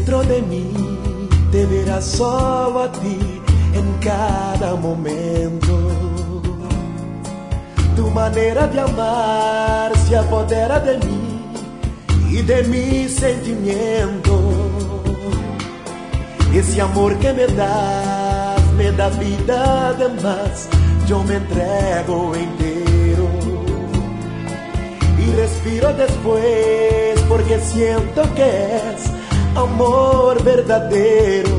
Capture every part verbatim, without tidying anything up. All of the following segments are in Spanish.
dentro de mí te verás solo a ti en cada momento. Tu manera de amar se apodera de mí y de mi sentimiento. Ese amor que me das me da vida, además yo me entrego entero y respiro después porque siento que es amor verdadero.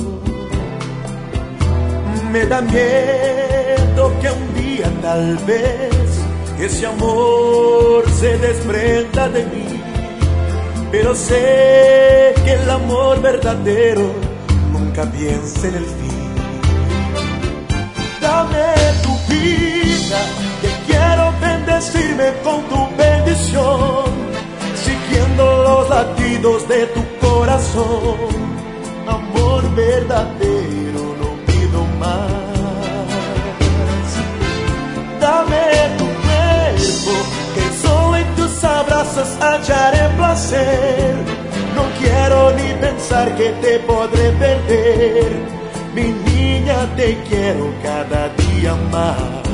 Me da miedo que un día tal vez ese amor se desprenda de mí, pero sé que el amor verdadero nunca piensa en el fin. Dame tu vida, que quiero bendecirme con tu bendición, siguiendo los latidos de tu corazón. Amor verdadero, no pido más. Dame tu cuerpo, que solo en tus abrazos hallaré placer. No quiero ni pensar que te podré perder. Mi niña, te quiero cada día más.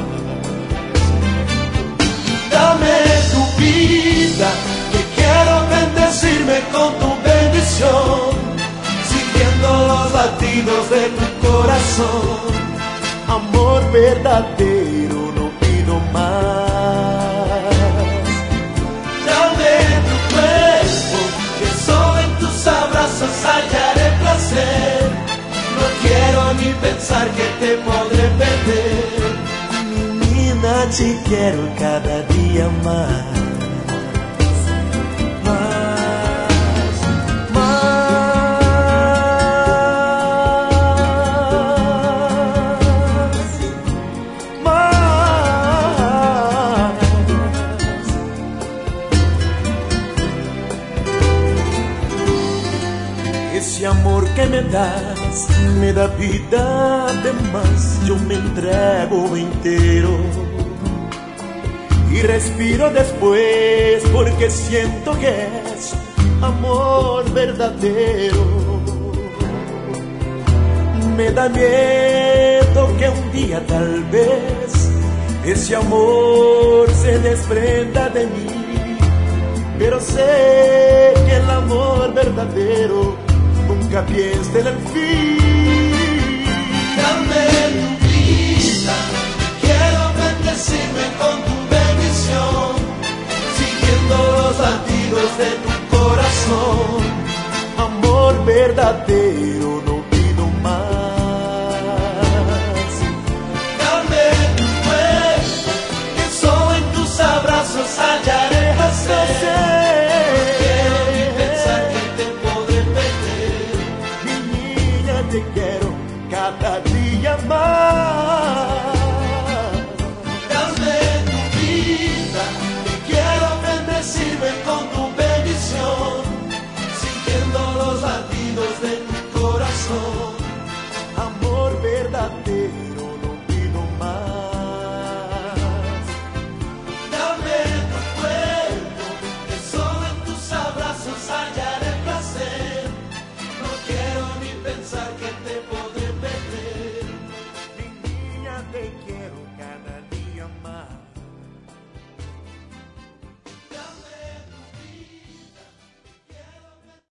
Dame tu vida, que quiero bendecirme con tu bendición, siguiendo los latidos de tu corazón. Amor verdadero, no pido más. Dame tu cuerpo, que solo en tus abrazos hallaré placer. No quiero ni pensar que te podré perder. Mi niña, te quiero cada día más. Ese amor que me das me da vida, además yo me entrego entero y respiro después porque siento que es amor verdadero. Me da miedo que un día tal vez ese amor se desprenda de mí, pero sé que el amor verdadero nunca piensa en el fin. Dame tu vida, quiero bendecirme con tu bendición, siguiendo los latidos de tu corazón. Amor verdadero, no pido más. Dame tu cuerpo, que solo en tus abrazos hallaré placer. Te quiero cada día más.